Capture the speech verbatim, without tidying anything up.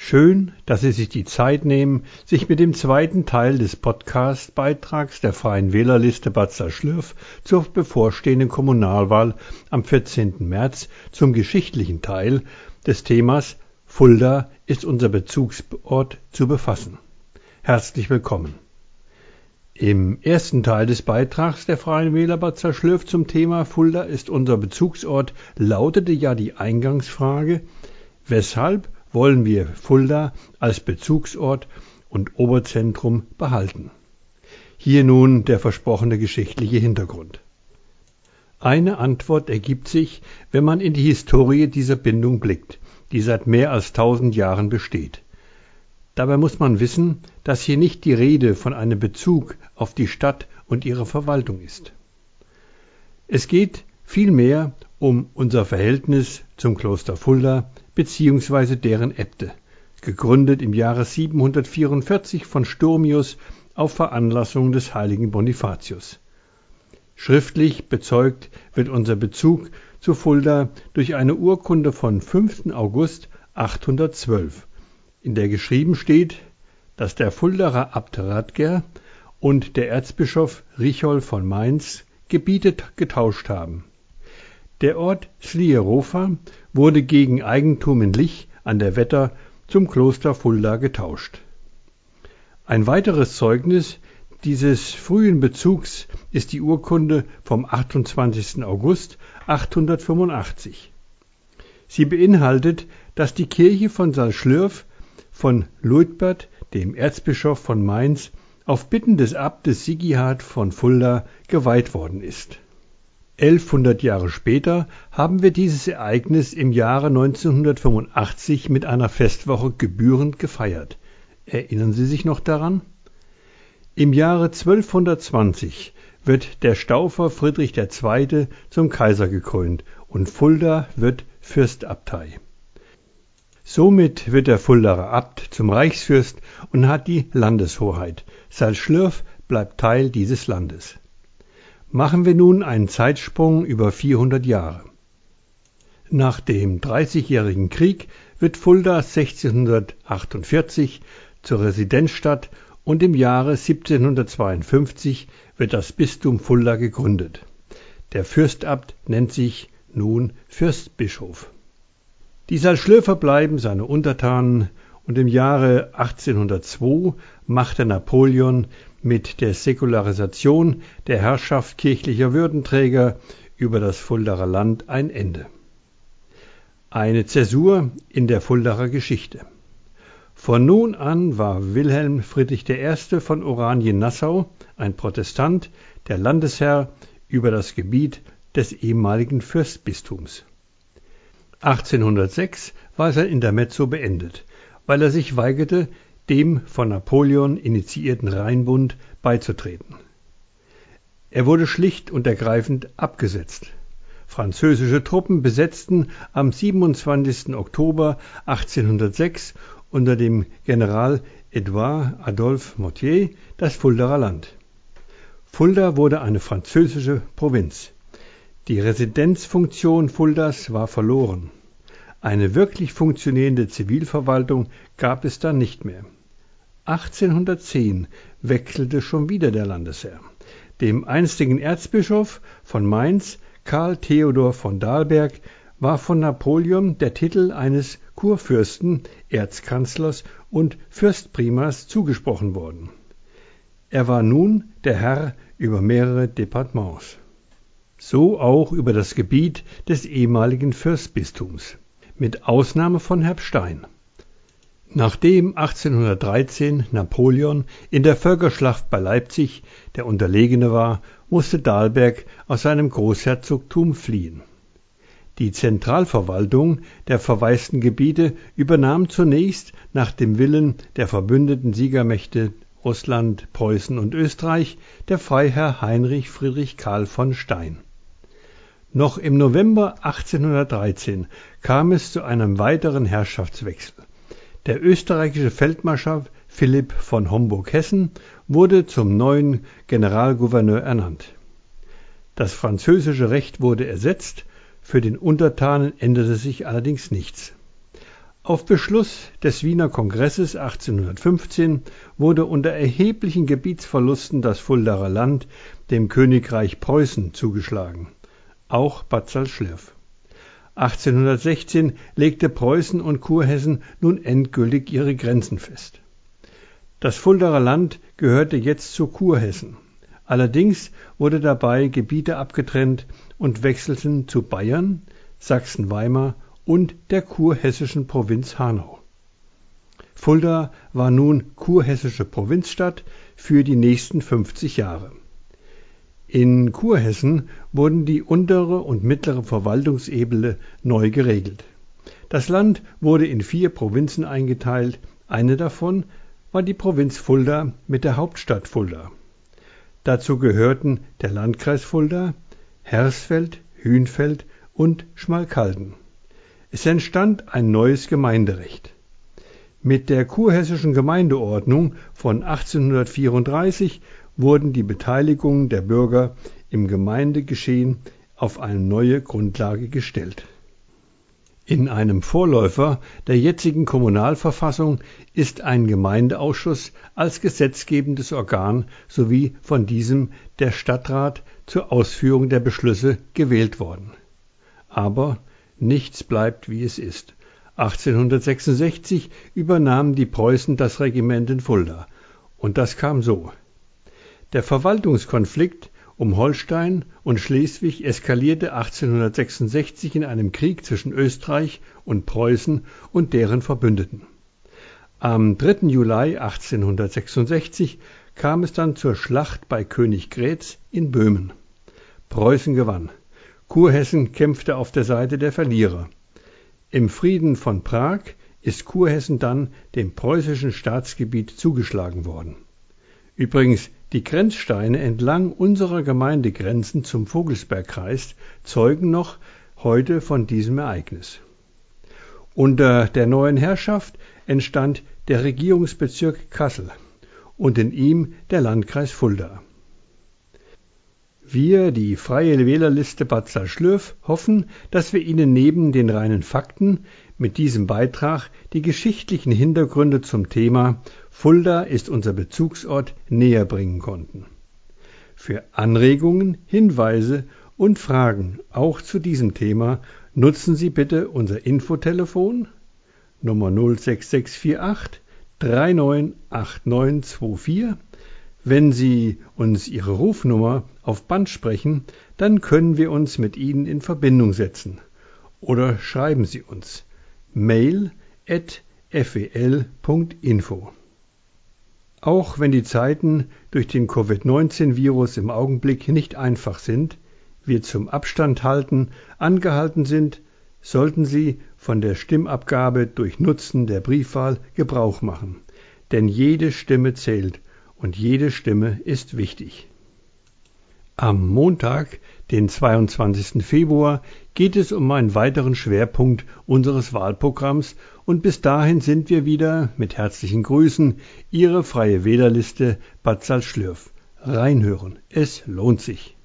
Schön, dass Sie sich die Zeit nehmen, sich mit dem zweiten Teil des Podcast-Beitrags der Freien Wählerliste Bad Salzschlürf zur bevorstehenden Kommunalwahl am vierzehnten März zum geschichtlichen Teil des Themas Fulda ist unser Bezugsort zu befassen. Herzlich willkommen. Im ersten Teil des Beitrags der Freien Wähler Bad Salzschlürf zum Thema Fulda ist unser Bezugsort lautete ja die Eingangsfrage: Weshalb wollen wir Fulda als Bezugsort und Oberzentrum behalten? Hier nun der versprochene geschichtliche Hintergrund. Eine Antwort ergibt sich, wenn man in die Historie dieser Bindung blickt, die seit mehr als tausend Jahren besteht. Dabei muss man wissen, dass hier nicht die Rede von einem Bezug auf die Stadt und ihre Verwaltung ist. Es geht vielmehr um unser Verhältnis zum Kloster Fulda bzw. deren Äbte, gegründet im Jahre siebenhundertvierundvierzig von Sturmius auf Veranlassung des heiligen Bonifatius. Schriftlich bezeugt wird unser Bezug zu Fulda durch eine Urkunde von fünften August achthundertzwölf, in der geschrieben steht, dass der Fuldaer Abt Radger und der Erzbischof Richol von Mainz Gebiete getauscht haben. Der Ort Slierofa wurde gegen Eigentum in Lich an der Wetter zum Kloster Fulda getauscht. Ein weiteres Zeugnis dieses frühen Bezugs ist die Urkunde vom achtundzwanzigsten August achthundertfünfundachtzig. Sie beinhaltet, dass die Kirche von Salzschlürf von Luitbert, dem Erzbischof von Mainz, auf Bitten des Abtes Sigihard von Fulda geweiht worden ist. Elfhundert Jahre später haben wir dieses Ereignis im Jahre neunzehnhundertfünfundachtzig mit einer Festwoche gebührend gefeiert. Erinnern Sie sich noch daran? Im Jahre zwölfhundertzwanzig wird der Staufer Friedrich der Zweite zum Kaiser gekrönt und Fulda wird Fürstabtei. Somit wird der Fuldaer Abt zum Reichsfürst und hat die Landeshoheit. Salzschlürf bleibt Teil dieses Landes. Machen wir nun einen Zeitsprung über vierhundert Jahre. Nach dem Dreißigjährigen Krieg wird Fulda sechzehnhundertachtundvierzig zur Residenzstadt und im Jahre siebzehnhundertzweiundfünfzig wird das Bistum Fulda gegründet. Der Fürstabt nennt sich nun Fürstbischof. Die Salzschlürfer bleiben seine Untertanen und im Jahre achtzehnhundertzwei machte Napoleon mit der Säkularisation der Herrschaft kirchlicher Würdenträger über das Fuldaer Land ein Ende. Eine Zäsur in der Fuldaer Geschichte. Von nun an war Wilhelm Friedrich der Erste von Oranien-Nassau, ein Protestant, der Landesherr über das Gebiet des ehemaligen Fürstbistums. achtzehnhundertsechs war sein Intermezzo beendet, weil er sich weigerte, dem von Napoleon initiierten Rheinbund beizutreten. Er wurde schlicht und ergreifend abgesetzt. Französische Truppen besetzten am siebenundzwanzigsten Oktober achtzehnhundertsechs unter dem General Edouard Adolphe Mortier das Fuldaer Land. Fulda wurde eine französische Provinz. Die Residenzfunktion Fuldas war verloren. Eine wirklich funktionierende Zivilverwaltung gab es dann nicht mehr. achtzehnhundertzehn wechselte schon wieder der Landesherr. Dem einstigen Erzbischof von Mainz, Karl Theodor von Dalberg, war von Napoleon der Titel eines Kurfürsten, Erzkanzlers und Fürstprimas zugesprochen worden. Er war nun der Herr über mehrere Departements. So auch über das Gebiet des ehemaligen Fürstbistums, mit Ausnahme von Herbstein. Nachdem achtzehnhundertdreizehn Napoleon in der Völkerschlacht bei Leipzig der Unterlegene war, musste Dalberg aus seinem Großherzogtum fliehen. Die Zentralverwaltung der verwaisten Gebiete übernahm zunächst nach dem Willen der verbündeten Siegermächte Russland, Preußen und Österreich der Freiherr Heinrich Friedrich Karl von Stein. Noch im November achtzehnhundertdreizehn kam es zu einem weiteren Herrschaftswechsel. Der österreichische Feldmarschall Philipp von Homburg-Hessen wurde zum neuen Generalgouverneur ernannt. Das französische Recht wurde ersetzt, für den Untertanen änderte sich allerdings nichts. Auf Beschluss des Wiener Kongresses achtzehnhundertfünfzehn wurde unter erheblichen Gebietsverlusten das Fuldaer Land dem Königreich Preußen zugeschlagen, auch Bad Salzschlirf. achtzehnhundertsechzehn legte Preußen und Kurhessen nun endgültig ihre Grenzen fest. Das Fuldaer Land gehörte jetzt zu Kurhessen. Allerdings wurde dabei Gebiete abgetrennt und wechselten zu Bayern, Sachsen-Weimar und der kurhessischen Provinz Hanau. Fulda war nun kurhessische Provinzstadt für die nächsten fünfzig Jahre. In Kurhessen wurden die untere und mittlere Verwaltungsebene neu geregelt. Das Land wurde in vier Provinzen eingeteilt, eine davon war die Provinz Fulda mit der Hauptstadt Fulda. Dazu gehörten der Landkreis Fulda, Hersfeld, Hünfeld und Schmalkalden. Es entstand ein neues Gemeinderecht. Mit der kurhessischen Gemeindeordnung von achtzehnhundertvierunddreißig wurden die Beteiligungen der Bürger im Gemeindegeschehen auf eine neue Grundlage gestellt. In einem Vorläufer der jetzigen Kommunalverfassung ist ein Gemeindeausschuss als gesetzgebendes Organ sowie von diesem der Stadtrat zur Ausführung der Beschlüsse gewählt worden. Aber nichts bleibt, wie es ist. achtzehnhundertsechsundsechzig übernahmen die Preußen das Regiment in Fulda. Und das kam so. Der Verwaltungskonflikt um Holstein und Schleswig eskalierte achtzehnhundertsechsundsechzig in einem Krieg zwischen Österreich und Preußen und deren Verbündeten. Am dritten Juli achtzehnhundertsechsundsechzig kam es dann zur Schlacht bei Königgrätz in Böhmen. Preußen gewann. Kurhessen kämpfte auf der Seite der Verlierer. Im Frieden von Prag ist Kurhessen dann dem preußischen Staatsgebiet zugeschlagen worden. Übrigens, die Grenzsteine entlang unserer Gemeindegrenzen zum Vogelsbergkreis zeugen noch heute von diesem Ereignis. Unter der neuen Herrschaft entstand der Regierungsbezirk Kassel und in ihm der Landkreis Fulda. Wir, die Freie Wählerliste Bad Salzschlirf, hoffen, dass wir Ihnen neben den reinen Fakten mit diesem Beitrag die geschichtlichen Hintergründe zum Thema Fulda ist unser Bezugsort näher bringen konnten. Für Anregungen, Hinweise und Fragen auch zu diesem Thema nutzen Sie bitte unser Infotelefon Nummer null sechs sechs vier acht drei neun acht neun zwei vier. Wenn Sie uns Ihre Rufnummer auf Band sprechen, dann können wir uns mit Ihnen in Verbindung setzen. Oder schreiben Sie uns mail at f w l punkt info. Auch wenn die Zeiten durch den Covid neunzehn Virus im Augenblick nicht einfach sind, wir zum Abstand halten angehalten sind, sollten Sie von der Stimmabgabe durch Nutzen der Briefwahl Gebrauch machen. Denn jede Stimme zählt und jede Stimme ist wichtig. Am Montag, den zweiundzwanzigsten Februar, geht es um einen weiteren Schwerpunkt unseres Wahlprogramms und bis dahin sind wir wieder mit herzlichen Grüßen Ihre Freie Wählerliste Bad Salzschlirf. Reinhören, es lohnt sich.